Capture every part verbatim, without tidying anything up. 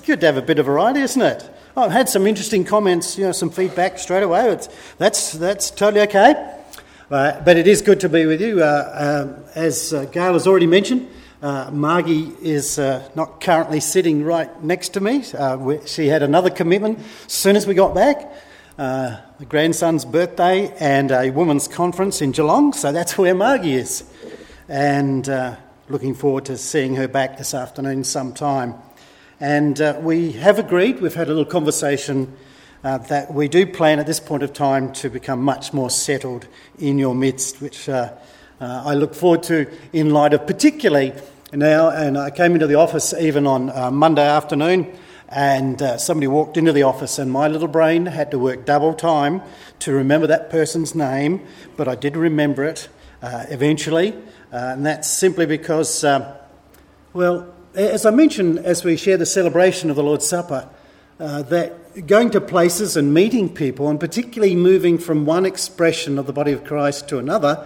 good to have a bit of variety, isn't it? Oh, I've had some interesting comments, you know, some feedback straight away. It's, that's that's totally okay. Uh, but it is good to be with you. Uh, uh, as uh, Gail has already mentioned, uh, Margie is uh, not currently sitting right next to me. Uh, she had another commitment as soon as we got back. Uh, the grandson's birthday and a women's conference in Geelong, so that's where Margie is. And uh, looking forward to seeing her back this afternoon sometime. And uh, we have agreed, we've had a little conversation, uh, that we do plan at this point of time to become much more settled in your midst, which uh, uh, I look forward to in light of particularly now. And I came into the office even on uh, Monday afternoon, and uh, somebody walked into the office and my little brain had to work double time to remember that person's name, but I did remember it uh, eventually, uh, and that's simply because, uh, well, as I mentioned as we share the celebration of the Lord's Supper, uh, that going to places and meeting people, and particularly moving from one expression of the body of Christ to another,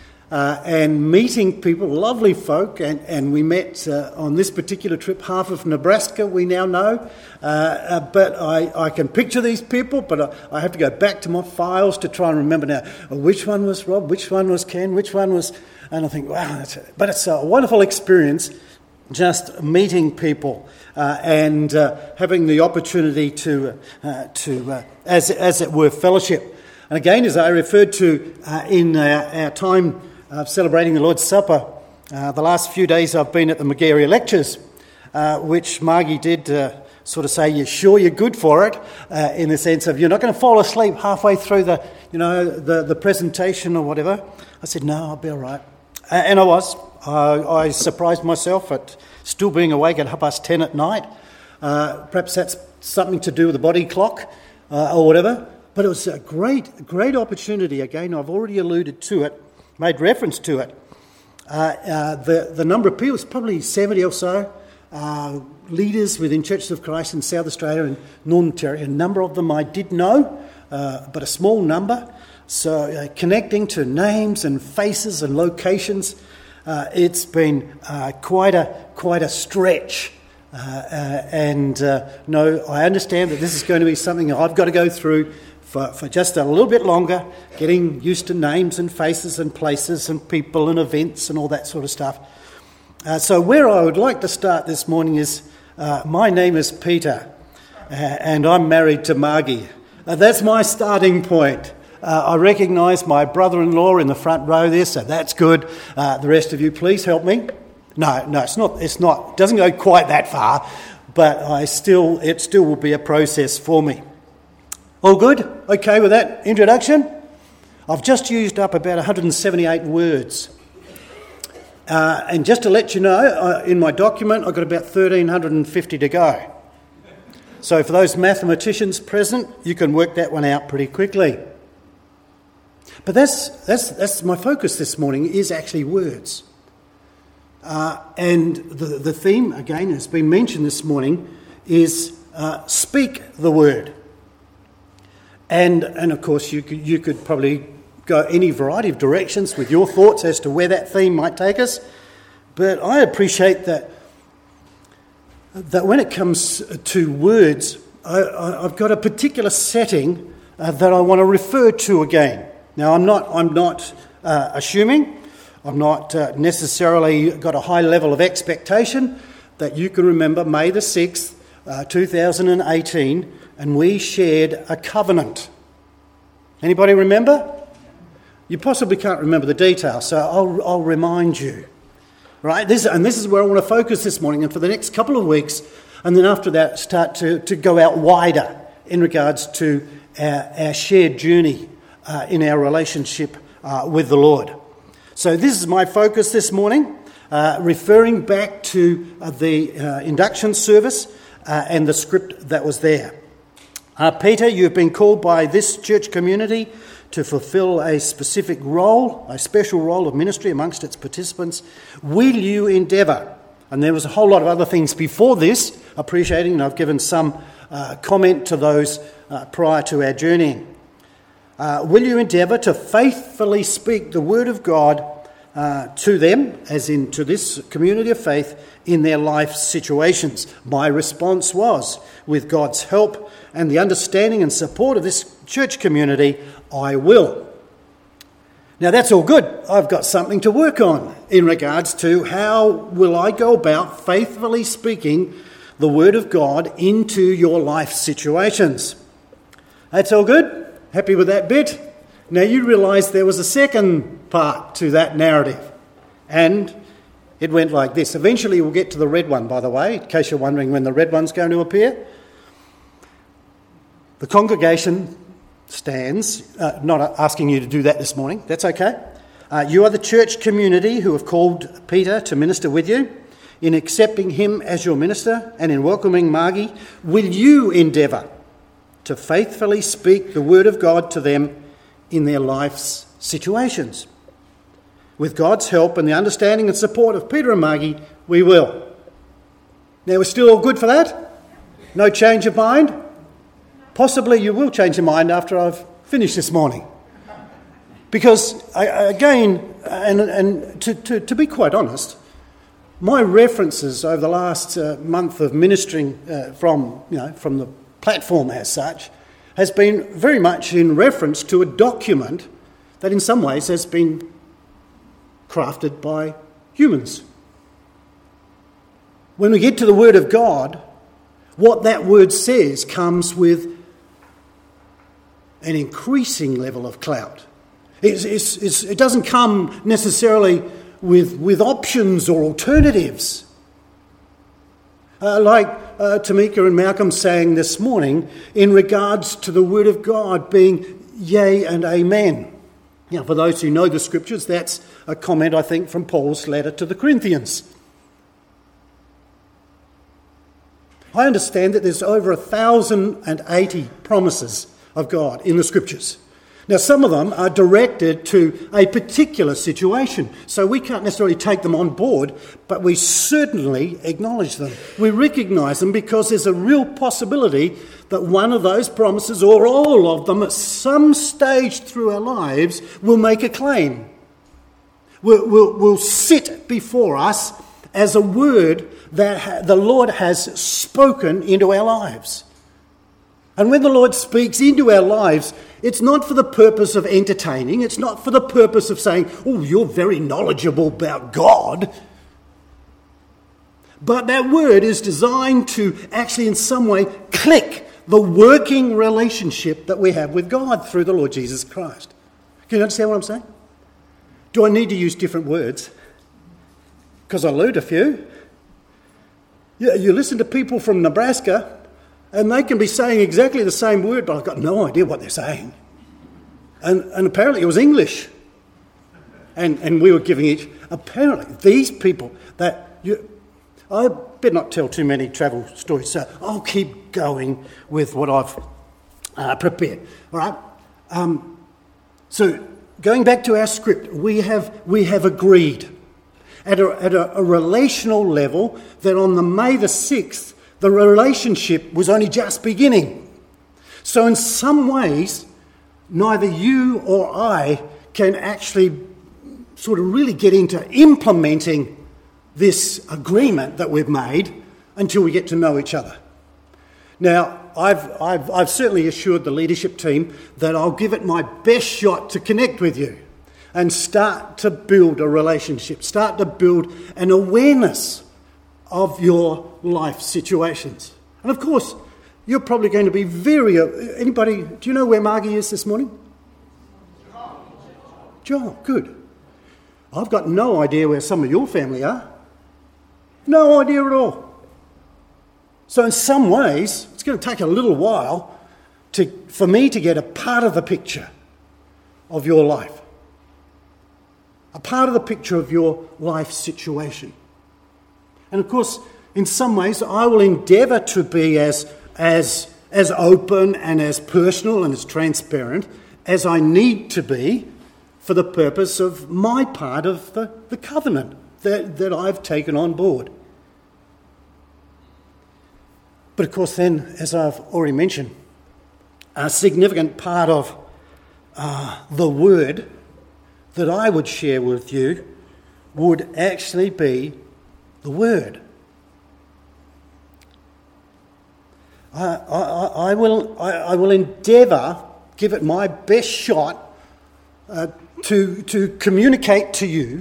uh, and meeting people, lovely folk, and, and we met uh, on this particular trip half of Nebraska, we now know, uh, uh, but I, I can picture these people, but I, I have to go back to my files to try and remember now, which one was Rob, which one was Ken, which one was, and I think, wow, that's it. But it's a wonderful experience, just meeting people uh, and uh, having the opportunity to, uh, to uh, as as it were, fellowship. And again, as I referred to uh, in our, our time of celebrating the Lord's Supper, uh, the last few days I've been at the Magaria Lectures, uh, which Margie did uh, sort of say, "You're sure you're good for it?" Uh, in the sense of you're not going to fall asleep halfway through the, you know, the the presentation or whatever. I said, "No, I'll be all right," uh, and I was. Uh, I surprised myself at still being awake at half past ten at night. Uh, perhaps that's something to do with the body clock uh, or whatever. But it was a great, great opportunity. Again, I've already alluded to it, made reference to it. Uh, uh, the, the number of people is probably seventy or so, uh, leaders within Churches of Christ in South Australia and Northern Territory. A number of them I did know, uh, but a small number. So uh, connecting to names and faces and locations, Uh, it's been uh, quite a quite a stretch, uh, uh, and uh, no, I understand that this is going to be something I've got to go through for, for just a little bit longer, getting used to names and faces and places and people and events and all that sort of stuff. Uh, so where I would like to start this morning is, uh, my name is Peter, uh, and I'm married to Margie. Uh, that's my starting point. Uh, I recognise my brother-in-law in the front row there, so that's good. Uh, the rest of you, please help me. No, no, it's not. It's not. It doesn't go quite that far, but I still, it still will be a process for me. All good? Okay with that introduction? I've just used up about one hundred seventy-eight words, uh, and just to let you know, uh, in my document I've got about one thousand three hundred fifty to go. So for those mathematicians present, you can work that one out pretty quickly. But that's that's that's my focus this morning is actually words. Uh, and the, the theme, again, has been mentioned this morning, is uh, speak the word. And and of course you could, you could probably go any variety of directions with your thoughts as to where that theme might take us. But I appreciate that that when it comes to words, I, I, I've got a particular setting uh, that I want to refer to again. Now, I'm not I'm not uh, assuming, I'm not uh, necessarily got a high level of expectation that you can remember May the sixth, uh, two thousand eighteen, and we shared a covenant. Anybody remember? You possibly can't remember the details, so I'll, I'll remind you. Right? This, and this is where I want to focus this morning, and for the next couple of weeks, and then after that start to, to go out wider in regards to our, our shared journey Uh, in our relationship uh, with the Lord. So this is my focus this morning, uh, referring back to uh, the uh, induction service uh, and the script that was there. Uh, Peter, you've been called by this church community to fulfil a specific role, a special role of ministry amongst its participants. Will you endeavour? And there was a whole lot of other things before this, appreciating, and I've given some uh, comment to those uh, prior to our journeying. Uh, will you endeavour to faithfully speak the word of God uh, to them, as in to this community of faith, in their life situations. My response was, with God's help and the understanding and support of this church community, I will. Now that's all good. I've got something to work on in regards to how will I go about faithfully speaking the word of God into your life situations. That's all good? Happy with that bit? Now you realise there was a second part to that narrative, and it went like this. Eventually we'll get to the red one, by the way, in case you're wondering when the red one's going to appear. The congregation stands, uh, not asking you to do that this morning, that's okay. Uh, you are the church community who have called Peter to minister with you. In accepting him as your minister and in welcoming Margie, will you endeavour to faithfully speak the word of God to them in their life's situations? With God's help and the understanding and support of Peter and Margie, we will. Now, we're still all good for that? No change of mind? Possibly you will change your mind after I've finished this morning. Because, again, and, and to, to, to be quite honest, my references over the last uh, month of ministering uh, from, you know, from the platform as such has been very much in reference to a document that in some ways has been crafted by humans. When we get to the Word of God, what that Word says comes with an increasing level of clout. It's, it's, it's, it doesn't come necessarily with, with options or alternatives. Uh, like uh, Tamika and Malcolm saying this morning in regards to the Word of God being yea and amen. Now, for those who know the Scriptures, that's a comment, I think, from Paul's letter to the Corinthians. I understand that there's over one thousand eighty promises of God in the Scriptures. Now, some of them are directed to a particular situation, so we can't necessarily take them on board, but we certainly acknowledge them. We recognise them because there's a real possibility that one of those promises, or all of them, at some stage through our lives, will make a claim. Will, will, will sit before us as a word that the Lord has spoken into our lives. And when the Lord speaks into our lives, it's not for the purpose of entertaining. It's not for the purpose of saying, oh, you're very knowledgeable about God. But that word is designed to actually in some way click the working relationship that we have with God through the Lord Jesus Christ. Can you understand what I'm saying? Do I need to use different words? Because I learned a few. Yeah, you listen to people from Nebraska, and they can be saying exactly the same word, but I've got no idea what they're saying. And, and apparently it was English. And, and we were giving each... Apparently, these people that... you, I better not tell too many travel stories, so I'll keep going with what I've uh, prepared. All right? Um, so, going back to our script, we have we have agreed at a, at a, a relational level that on the May the sixth, the relationship was only just beginning. So in some ways, neither you or I can actually sort of really get into implementing this agreement that we've made until we get to know each other. Now, I've, I've, I've certainly assured the leadership team that I'll give it my best shot to connect with you and start to build a relationship, start to build an awareness of your life situations. And of course, you're probably going to be very... Uh, anybody, do you know where Margie is this morning? John, good. I've got no idea where some of your family are. No idea at all. So in some ways, it's going to take a little while to, for me to get a part of the picture of your life. A part of the picture of your life situation. And of course, in some ways, I will endeavour to be as, as, as open and as personal and as transparent as I need to be for the purpose of my part of the, the covenant that, that I've taken on board. But of course then, as I've already mentioned, a significant part of uh, the word that I would share with you would actually be the Word. I, I, I will I, I will endeavour, give it my best shot, uh, to to communicate to you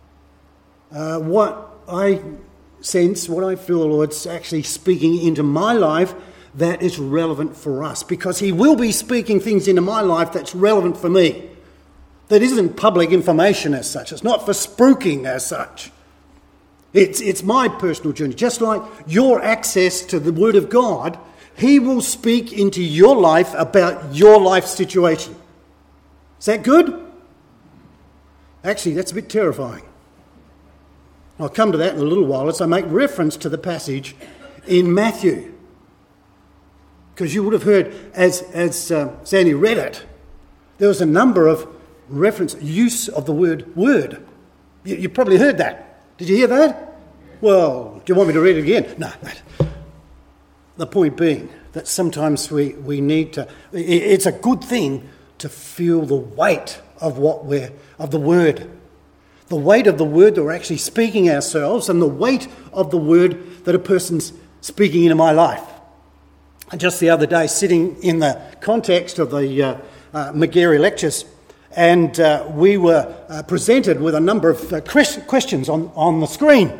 uh, what I sense, what I feel the Lord's actually speaking into my life that is relevant for us, because He will be speaking things into my life that's relevant for me. That isn't public information as such. It's not for spruiking as such. It's it's my personal journey. Just like your access to the Word of God, He will speak into your life about your life situation. Is that good? Actually, that's a bit terrifying. I'll come to that in a little while as I make reference to the passage in Matthew. Because you would have heard, as, as uh, Sandy read it, there was a number of reference, use of the word word. You, you probably heard that. Did you hear that? Well, do you want me to read it again? No. The point being that sometimes we, we need to, it's a good thing to feel the weight of what we're, of the word. The weight of the word that we're actually speaking ourselves, and the weight of the word that a person's speaking into my life. And just the other day, sitting in the context of the uh, uh, McGarry lectures, and uh, we were uh, presented with a number of uh, questions on, on the screen.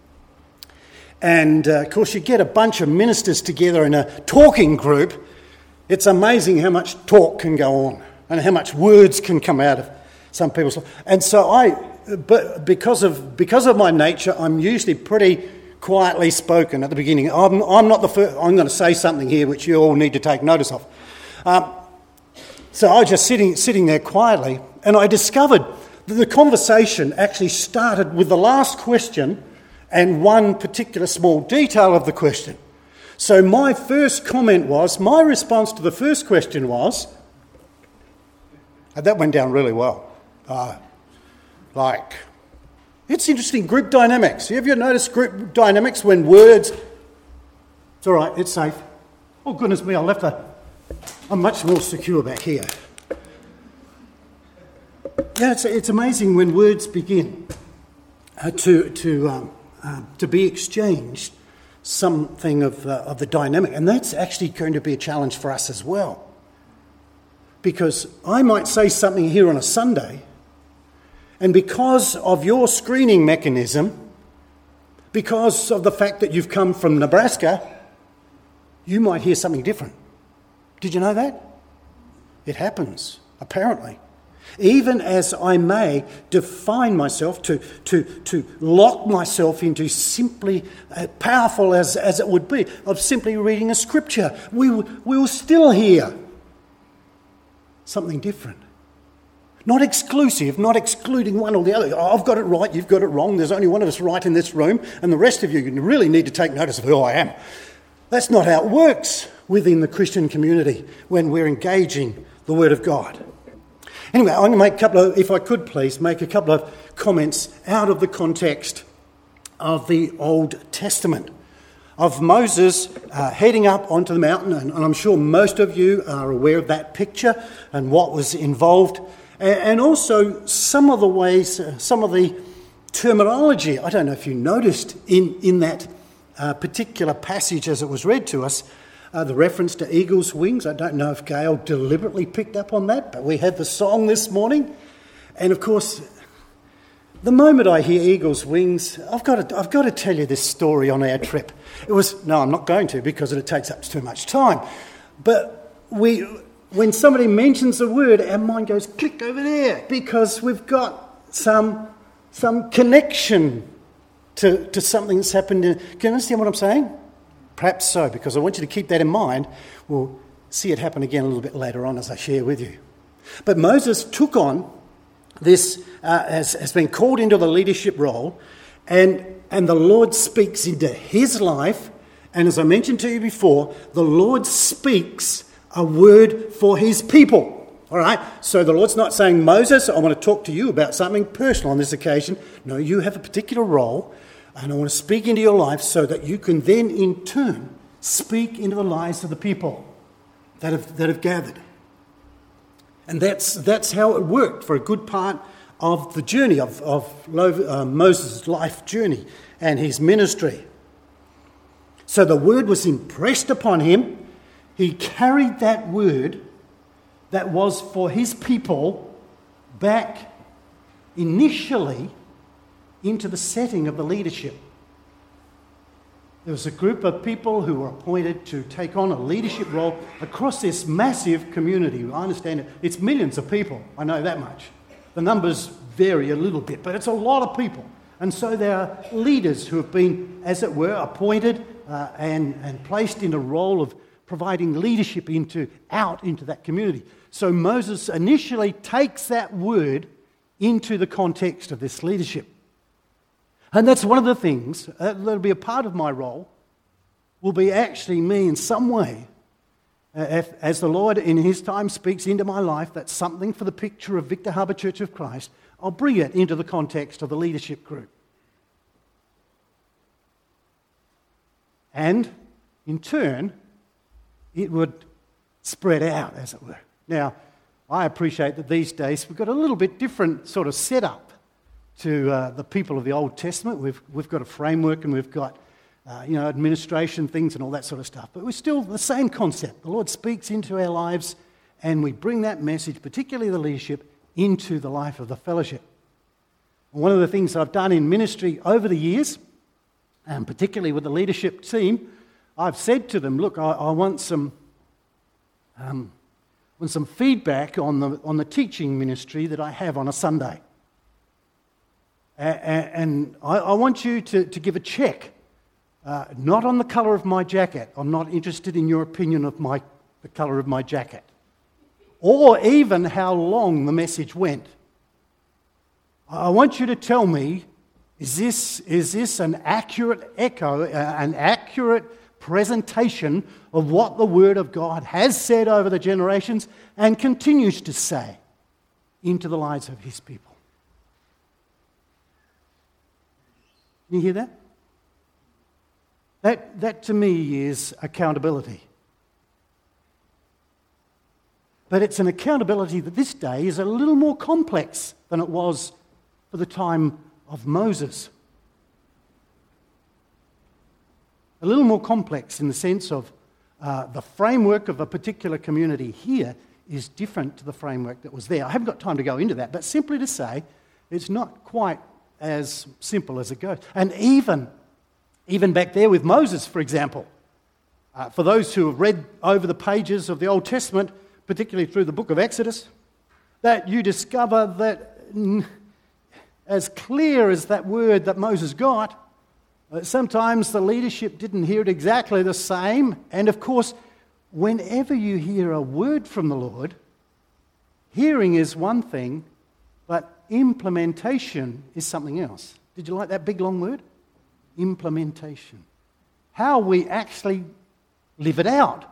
And, uh, of course, you get a bunch of ministers together in a talking group. It's amazing how much talk can go on and how much words can come out of some people's lives. And so I, but because of because of my nature, I'm usually pretty quietly spoken at the beginning. I'm, I'm not the first. I'm going to say something here which you all need to take notice of. Um, so I was just sitting sitting there quietly, and I discovered that the conversation actually started with the last question and one particular small detail of the question. So my first comment was, my response to the first question was, and that went down really well. Uh, like, it's interesting, group dynamics. Have you noticed group dynamics when words... It's all right, it's safe. Oh, goodness me, I left a... I'm much more secure back here. Yeah, it's, it's amazing when words begin uh, to to um, uh, to be exchanged, something of uh, of the dynamic, and that's actually going to be a challenge for us as well. Because I might say something here on a Sunday, and because of your screening mechanism, because of the fact that you've come from Nebraska, you might hear something different. Did you know that? It happens, apparently. Even as I may define myself to, to, to lock myself into simply, uh, powerful as, as it would be, of simply reading a scripture, we, we will still hear something different. Not exclusive, not excluding one or the other. Oh, I've got it right, you've got it wrong, there's only one of us right in this room, and the rest of you really need to take notice of who I am. That's not how it works within the Christian community when we're engaging the Word of God. Anyway, I'm going to make a couple of, if I could please, make a couple of comments out of the context of the Old Testament, of Moses uh, heading up onto the mountain, and, and I'm sure most of you are aware of that picture and what was involved, and, and also some of the ways, uh, some of the terminology, I don't know if you noticed in, in that uh, particular passage as it was read to us, Uh, the reference to eagle's wings. I don't know if Gail deliberately picked up on that, but we had the song this morning. And of course, the moment I hear eagle's wings, I've got to, I've got to tell you this story on our trip. It was, no, I'm not going to because it takes up too much time. But we, when somebody mentions a word, our mind goes click over there because we've got some, some connection to, to something that's happened. In, can you understand what I'm saying? Perhaps so, because I want you to keep that in mind. We'll see it happen again a little bit later on as I share with you. But Moses took on this, uh, has, has been called into the leadership role, and, and the Lord speaks into his life. And as I mentioned to you before, the Lord speaks a word for his people. All right? So the Lord's not saying, Moses, I want to talk to you about something personal on this occasion. No, you have a particular role. And I want to speak into your life so that you can then, in turn, speak into the lives of the people that have that have gathered. And that's that's how it worked for a good part of the journey, of, of Lo- uh, Moses' life journey and his ministry. So the word was impressed upon him. He carried that word that was for his people back initially into the setting of the leadership. There was a group of people who were appointed to take on a leadership role across this massive community. I understand it. It's millions of people. I know that much. The numbers vary a little bit, but it's a lot of people. And so there are leaders who have been, as it were, appointed uh, and, and placed in a role of providing leadership into out into that community. So Moses initially takes that word into the context of this leadership. And that's one of the things uh, that'll be a part of my role, will be actually me in some way. Uh, if, as the Lord in his time speaks into my life, that's something for the picture of Victor Harbour Church of Christ, I'll bring it into the context of the leadership group. And in turn, it would spread out, as it were. Now, I appreciate that these days we've got a little bit different sort of setup to uh, the people of the Old Testament. We've we've got a framework and we've got uh, you know administration things and all that sort of stuff. But we're still the same concept. The Lord speaks into our lives, and we bring that message, particularly the leadership, into the life of the fellowship. And one of the things I've done in ministry over the years, and particularly with the leadership team, I've said to them, "Look, I, I want some." Um, want some feedback on the on the teaching ministry that I have on a Sunday. And I, I want you to, to give a check, uh, not on the colour of my jacket. I'm not interested in your opinion of my the colour of my jacket, or even how long the message went. I want you to tell me, is this is this an accurate echo, uh, an accurate presentation of what the Word of God has said over the generations and continues to say into the lives of His people? You hear that? That, that to me is accountability. But it's an accountability that this day is a little more complex than it was for the time of Moses. A little more complex in the sense of uh, the framework of a particular community here is different to the framework that was there. I haven't got time to go into that, but simply to say it's not quite as simple as it goes. And even, even back there with Moses, for example, uh, for those who have read over the pages of the Old Testament, particularly through the book of Exodus, that you discover that as clear as that word that Moses got, uh, sometimes the leadership didn't hear it exactly the same. And of course, whenever you hear a word from the Lord, hearing is one thing, but implementation is something else. Did you like that big long word? Implementation. How we actually live it out.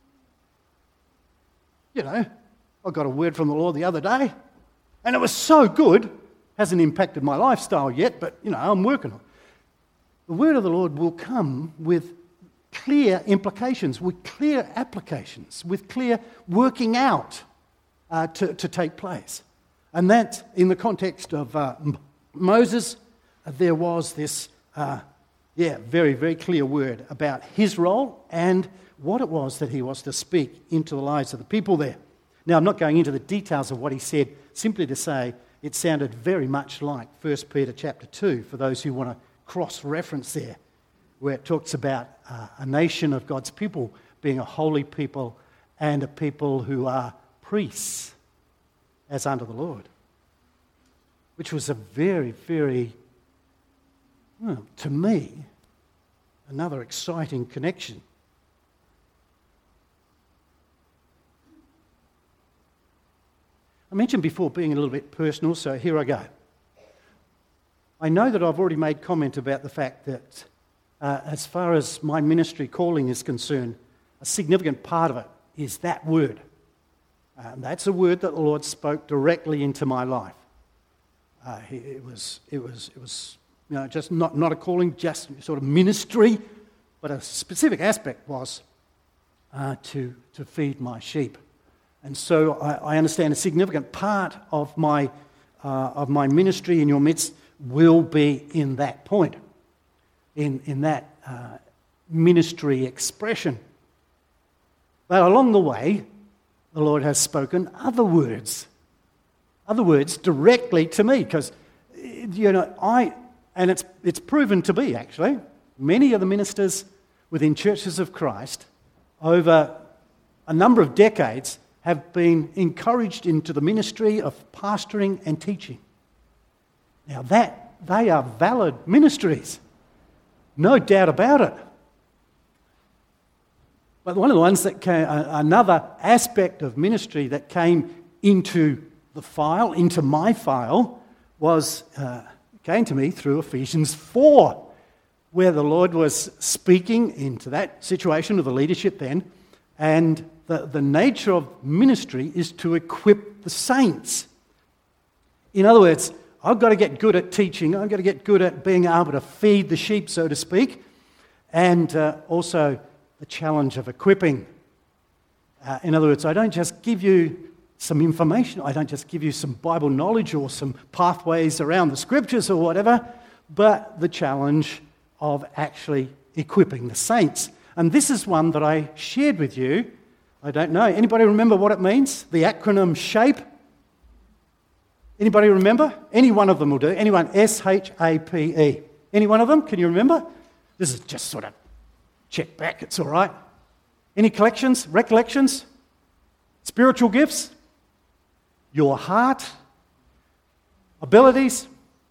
You know, I got a word from the Lord the other day, and it was so good. Hasn't impacted my lifestyle yet, but, you know, I'm working on it. The word of the Lord will come with clear implications, with clear applications, with clear working out uh, to, to take place. And that, in the context of uh, Moses, uh, there was this, uh, yeah, very, very clear word about his role and what it was that he was to speak into the lives of the people there. Now, I'm not going into the details of what he said, simply to say it sounded very much like First Peter chapter two, for those who want to cross-reference there, where it talks about uh, a nation of God's people being a holy people and a people who are priests as unto the Lord, which was a very, very, well, to me, another exciting connection. I mentioned before being a little bit personal, so here I go. I know that I've already made comment about the fact that uh, as far as my ministry calling is concerned, a significant part of it is that word. Uh, and that's a word that the Lord spoke directly into my life. Uh, it was, it was, it was, you know, just not, not a calling, just sort of ministry, but a specific aspect was uh, to to feed my sheep. And so I, I understand a significant part of my uh, of my ministry in your midst will be in that point, in, in that uh, ministry expression. But along the way, the Lord has spoken other words, other words directly to me, because, you know, I, and it's it's proven to be actually, many of the ministers within Churches of Christ over a number of decades have been encouraged into the ministry of pastoring and teaching. Now that, they are valid ministries, no doubt about it. But one of the ones that came, another aspect of ministry that came into the file, into my file, was, uh, came to me through Ephesians four, where the Lord was speaking into that situation of the leadership then, and the, the nature of ministry is to equip the saints. In other words, I've got to get good at teaching, I've got to get good at being able to feed the sheep, so to speak, and uh, also the challenge of equipping. Uh, in other words, I don't just give you some information, I don't just give you some Bible knowledge or some pathways around the scriptures or whatever, but the challenge of actually equipping the saints. And this is one that I shared with you. I don't know. Anybody remember what it means? The acronym SHAPE? Anybody remember? Any one of them will do. Anyone? S H A P E. Any one of them? Can you remember? This is just sort of check back. It's all right. Any collections? Recollections? Spiritual gifts? Your heart? Abilities?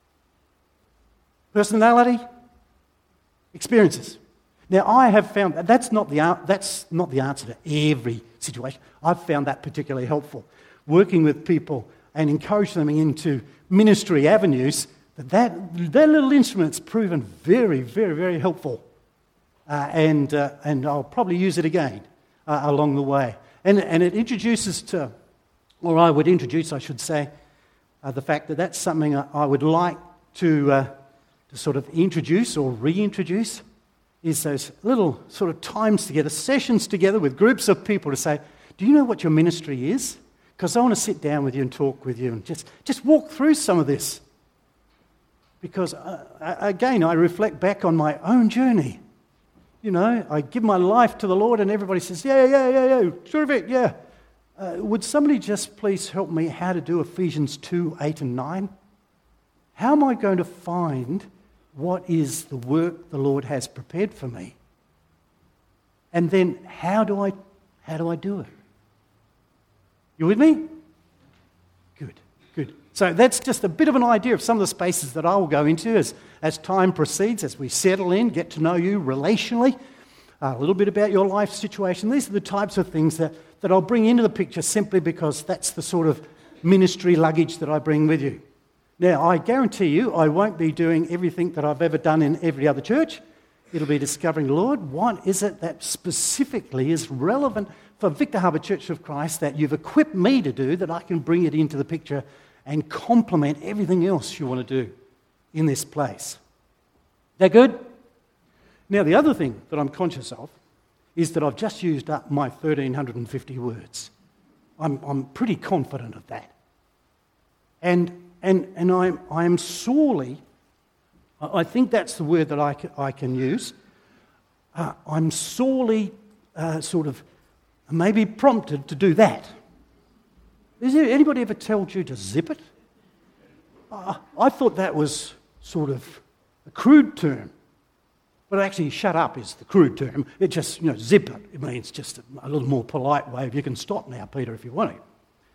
Personality? Experiences. Now, I have found that that's not the that's not the answer to every situation. I've found that particularly helpful. Working with people and encouraging them into ministry avenues, that that, that little instrument's proven very, very, very helpful. Uh, and uh, and I'll probably use it again uh, along the way. And and it introduces to, or I would introduce, I should say, uh, the fact that that's something I would like to. Uh, to sort of introduce or reintroduce, is those little sort of times together, sessions together with groups of people to say, do you know what your ministry is? Because I want to sit down with you and talk with you and just, just walk through some of this. Because, uh, again, I reflect back on my own journey. You know, I give my life to the Lord and everybody says, yeah, yeah, yeah, yeah, terrific, yeah. Uh, would somebody just please help me how to do Ephesians two, eight and nine? How am I going to find what is the work the Lord has prepared for me? And then how do I how do I do it? You with me? Good, good. So that's just a bit of an idea of some of the spaces that I will go into as, as time proceeds, as we settle in, get to know you relationally, uh, a little bit about your life situation. These are the types of things that, that I'll bring into the picture simply because that's the sort of ministry luggage that I bring with you. Now, I guarantee you I won't be doing everything that I've ever done in every other church. It'll be discovering, Lord, what is it that specifically is relevant for Victor Harbour Church of Christ that you've equipped me to do, that I can bring it into the picture and complement everything else you want to do in this place. That good? Now, the other thing that I'm conscious of is that I've just used up my one thousand three hundred fifty words. I'm, I'm pretty confident of that. And And and I'm I'm sorely, I think that's the word that I can, I can use. Uh, I'm sorely uh, sort of maybe prompted to do that. Has anybody ever told you to zip it? Uh, I thought that was sort of a crude term, but actually, shut up is the crude term. It just, you know, zip it. It means just a, a little more polite way of you can stop now, Peter, if you want to.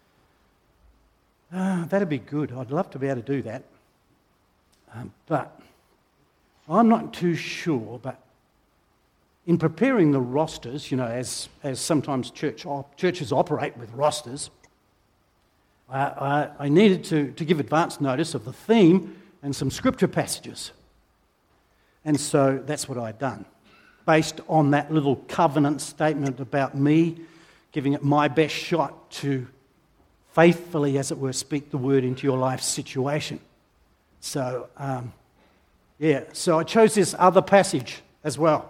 Uh, that'd be good. I'd love to be able to do that. Um, but I'm not too sure. But in preparing the rosters, you know, as as sometimes church op- churches operate with rosters, I, I, I needed to, to give advance notice of the theme and some scripture passages. And so that's what I'd done. Based on that little covenant statement about me giving it my best shot to faithfully, as it were, speak the word into your life situation. So, um, yeah, so I chose this other passage as well.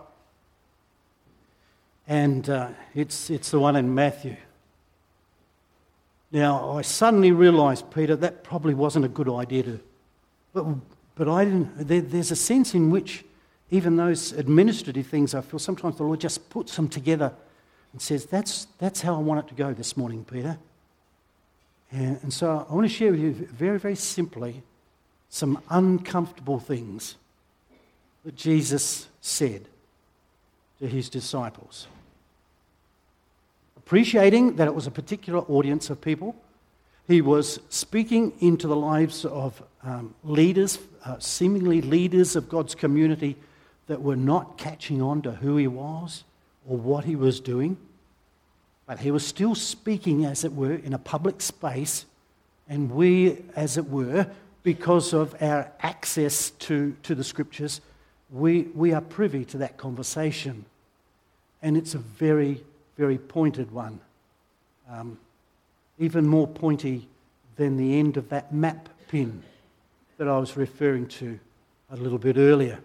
And uh, it's it's the one in Matthew. Now, I suddenly realised, Peter, that probably wasn't a good idea to... But, but I didn't... There, there's a sense in which even those administrative things, I feel sometimes the Lord just puts them together and says, that's, that's how I want it to go this morning, Peter. And, and so I want to share with you very, very simply some uncomfortable things that Jesus said to his disciples. Appreciating that it was a particular audience of people, he was speaking into the lives of um, leaders, uh, seemingly leaders of God's community that were not catching on to who he was or what he was doing. But he was still speaking, as it were, in a public space, and we, as it were, because of our access to, to the Scriptures, we, we are privy to that conversation. And it's a very, very pointed one. Um, even more pointy than the end of that map pin that I was referring to a little bit earlier.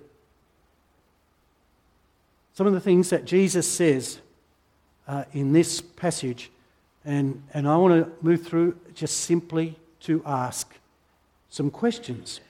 Some of the things that Jesus says uh, in this passage, and, and I want to move through just simply to ask some questions.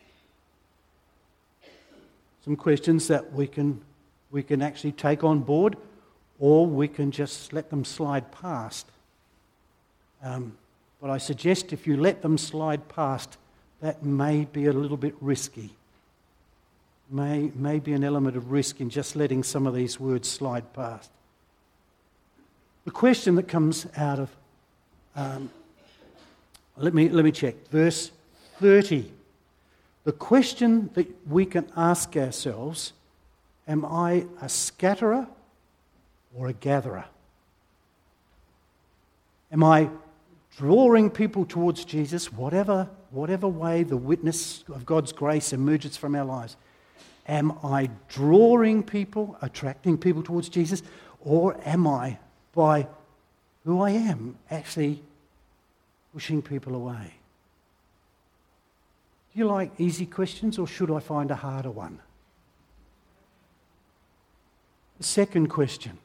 Some questions that we can, we can actually take on board, or we can just let them slide past. Um, but I suggest if you let them slide past, that may be a little bit risky. May, may be an element of risk in just letting some of these words slide past. The question that comes out of, um, let me, let me check, verse thirty. The question that we can ask ourselves, am I a scatterer or a gatherer? Am I drawing people towards Jesus, whatever, whatever way the witness of God's grace emerges from our lives? Am I drawing people, attracting people towards Jesus, or am I, by who I am, actually pushing people away? Do you like easy questions, or should I find a harder one? The second question.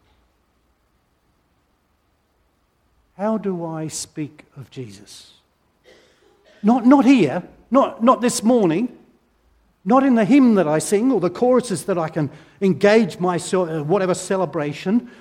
How do I speak of Jesus? Not, not here, not, not this morning, not in the hymn that I sing or the choruses that I can engage myself in whatever celebration,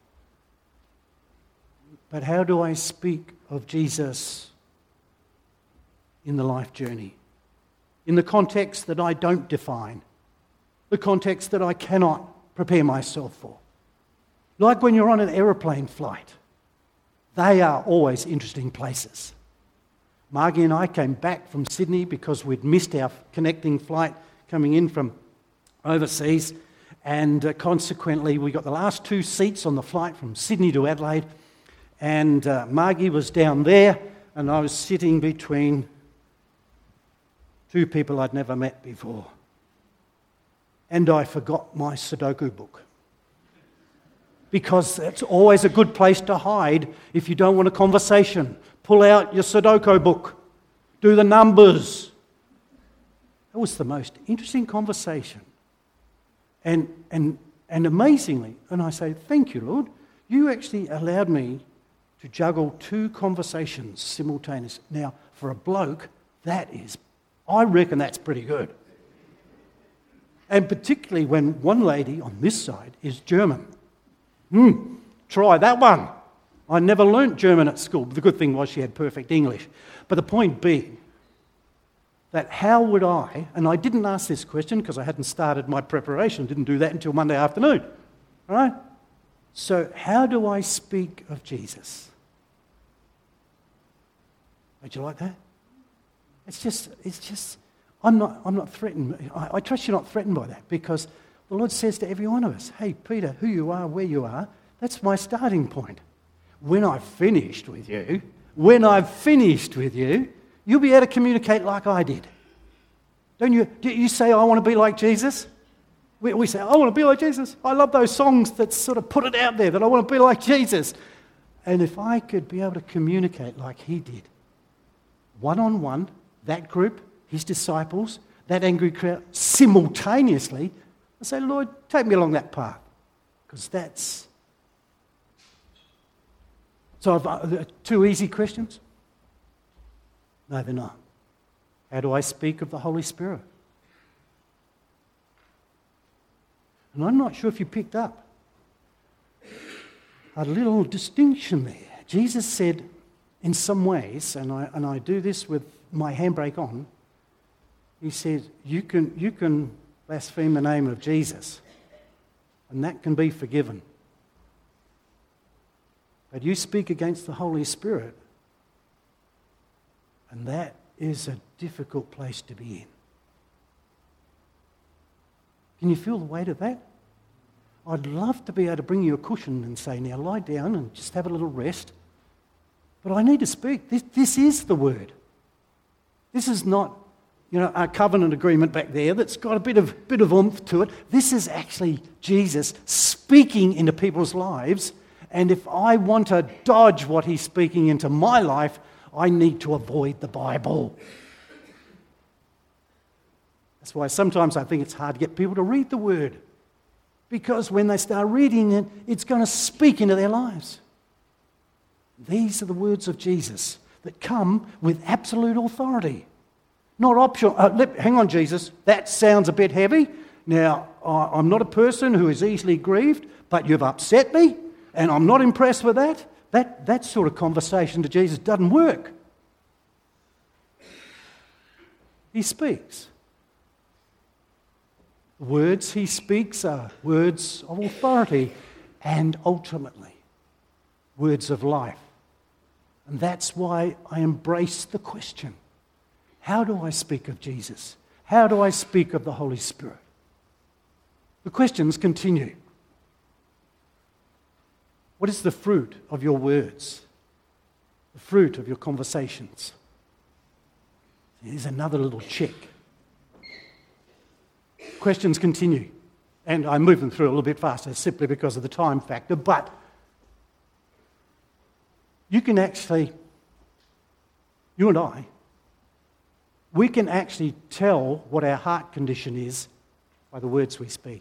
but how do I speak of Jesus in the life journey? In the context that I don't define, the context that I cannot prepare myself for. Like when you're on an aeroplane flight, they are always interesting places. Margie and I came back from Sydney because we'd missed our connecting flight coming in from overseas, and uh, consequently we got the last two seats on the flight from Sydney to Adelaide, and uh, Margie was down there and I was sitting between two people I'd never met before, and I forgot my Sudoku book. Because it's always a good place to hide if you don't want a conversation. Pull out your Sudoku book. Do the numbers. It was the most interesting conversation. And, and, and amazingly, and I say, thank you, Lord, you actually allowed me to juggle two conversations simultaneously. Now, for a bloke, that is, I reckon that's pretty good. And particularly when one lady on this side is German. Hmm, try that one. I never learnt German at school, but the good thing was she had perfect English. But the point being that how would I, and I didn't ask this question because I hadn't started my preparation, didn't do that until Monday afternoon, all right? So how do I speak of Jesus? Would you like that? It's just, it's just, I'm not, I'm not threatened. I, I trust you're not threatened by that, because the Lord says to every one of us, hey, Peter, who you are, where you are, that's my starting point. When I've finished with you, when I've finished with you, you'll be able to communicate like I did. Don't you? Do you say, I want to be like Jesus? We, we say, I want to be like Jesus. I love those songs that sort of put it out there, that I want to be like Jesus. And if I could be able to communicate like he did, one-on-one, that group, his disciples, that angry crowd, simultaneously, I say, Lord, take me along that path, because that's... So I've, uh, two easy questions. No, they're not. How do I speak of the Holy Spirit? And I'm not sure if you picked up a little distinction there. Jesus said, in some ways, and I, and I do this with my handbrake on, he said, you can, you can blaspheme the name of Jesus, and that can be forgiven. But you speak against the Holy Spirit, and that is a difficult place to be in. Can you feel the weight of that? I'd love to be able to bring you a cushion and say, now lie down and just have a little rest. But I need to speak. This, this is the word. This is not, you know, a covenant agreement back there that's got a bit of, bit of oomph to it. This is actually Jesus speaking into people's lives. And if I want to dodge what he's speaking into my life, I need to avoid the Bible. That's why sometimes I think it's hard to get people to read the word. Because when they start reading it, it's going to speak into their lives. These are the words of Jesus that come with absolute authority. Not optional. Uh, let, hang on, Jesus, that sounds a bit heavy. Now, uh, I'm not a person who is easily grieved, but you've upset me, and I'm not impressed with that. That, that sort of conversation to Jesus doesn't work. He speaks. The words he speaks are words of authority and ultimately words of life. And that's why I embrace the question, how do I speak of Jesus? How do I speak of the Holy Spirit? The questions continue. What is the fruit of your words? The fruit of your conversations? Here's another little check. Questions continue. And I move them through a little bit faster simply because of the time factor. But you can actually, you and I, we can actually tell what our heart condition is by the words we speak.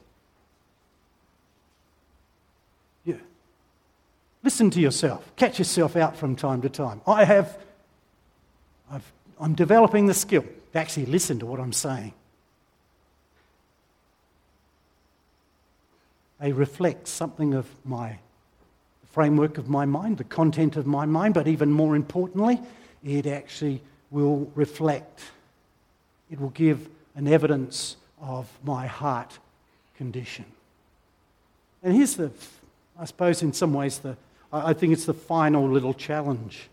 Yeah. Listen to yourself. Catch yourself out from time to time. I have, I've, I'm developing the skill to actually listen to what I'm saying. They reflect something of my framework of my mind, the content of my mind, but even more importantly, it actually will reflect, it will give an evidence of my heart condition. And here's the, I suppose in some ways, the I think it's the final little challenge.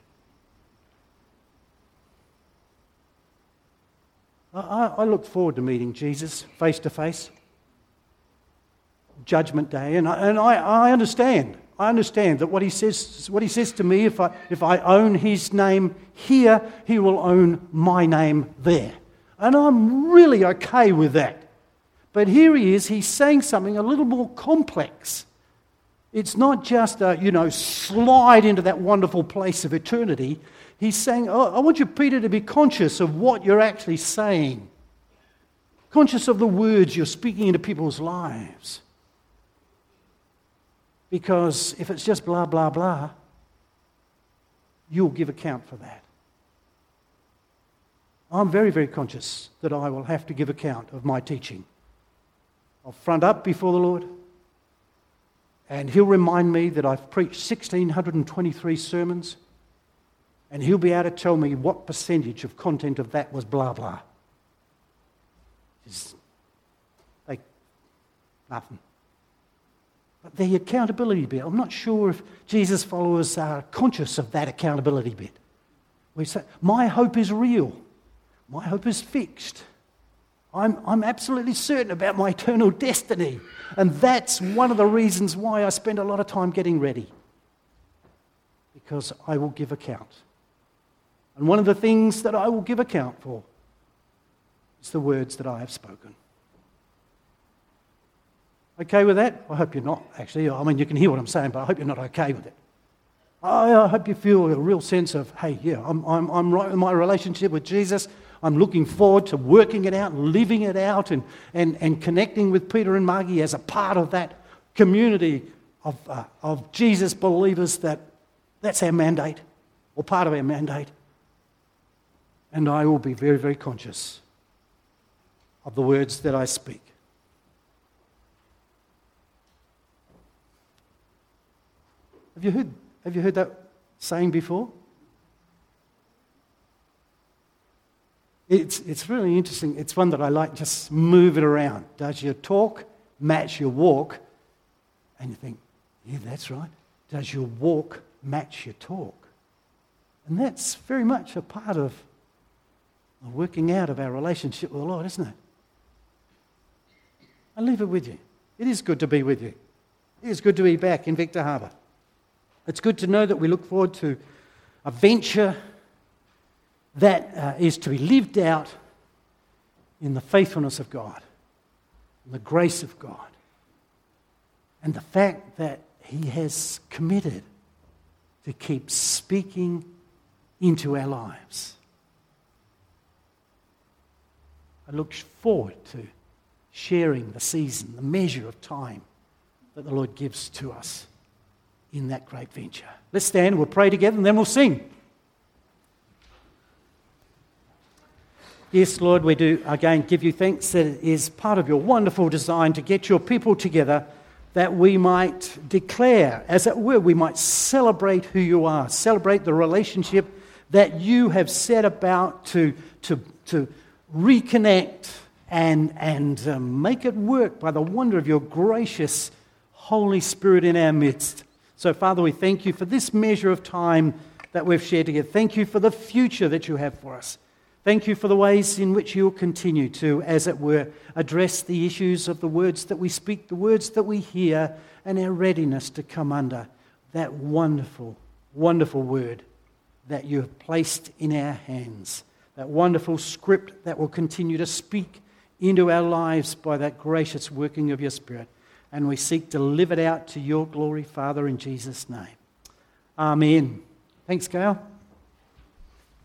I, I look forward to meeting Jesus face to face. Judgment Day, and I, and I, I understand. I understand that what he says, what he says to me, if I if I own his name here, he will own my name there, and I'm really okay with that. But here he is. He's saying something a little more complex. It's not just a, you know, slide into that wonderful place of eternity. He's saying, oh, I want you, Peter, to be conscious of what you're actually saying. Conscious of the words you're speaking into people's lives. Because if it's just blah, blah, blah, you'll give account for that. I'm very, very conscious that I will have to give account of my teaching. I'll front up before the Lord, and he'll remind me that I've preached one thousand six hundred twenty-three sermons, and he'll be able to tell me what percentage of content of that was blah, blah. It's like nothing. But the accountability bit, I'm not sure if Jesus' followers are conscious of that accountability bit. We say, my hope is real. My hope is fixed. I'm, I'm absolutely certain about my eternal destiny. And that's one of the reasons why I spend a lot of time getting ready. Because I will give account. And one of the things that I will give account for is the words that I have spoken. Okay with that? I hope you're not, actually. I mean, you can hear what I'm saying, but I hope you're not okay with it. I, I hope you feel a real sense of, hey, yeah, I'm, I'm, I'm right with my relationship with Jesus. I'm looking forward to working it out, living it out, and, and, and connecting with Peter and Margie as a part of that community of, uh, of Jesus believers. That that's our mandate, or part of our mandate. And I will be very, very conscious of the words that I speak. Have you heard, have you heard that saying before? It's, it's really interesting. It's one that I like, just move it around. Does your talk match your walk? And you think, yeah, that's right. Does your walk match your talk? And that's very much a part of the working out of our relationship with the Lord, isn't it? I leave it with you. It is good to be with you. It is good to be back in Victor Harbor. It's good to know that we look forward to a venture that uh, is to be lived out in the faithfulness of God, in the grace of God, and the fact that He has committed to keep speaking into our lives. I look forward to sharing the season, the measure of time that the Lord gives to us in that great venture. Let's stand, we'll pray together, and then we'll sing. Yes, Lord, we do again give you thanks that it is part of your wonderful design to get your people together, that we might declare, as it were, we might celebrate who you are, celebrate the relationship that you have set about to, to, to reconnect and, and um, make it work by the wonder of your gracious Holy Spirit in our midst. So, Father, we thank you for this measure of time that we've shared together. Thank you for the future that you have for us. Thank you for the ways in which you'll continue to, as it were, address the issues of the words that we speak, the words that we hear, and our readiness to come under that wonderful, wonderful word that you have placed in our hands, that wonderful script that will continue to speak into our lives by that gracious working of your Spirit. And we seek to live it out to your glory, Father, in Jesus' name. Amen. Thanks, Gail.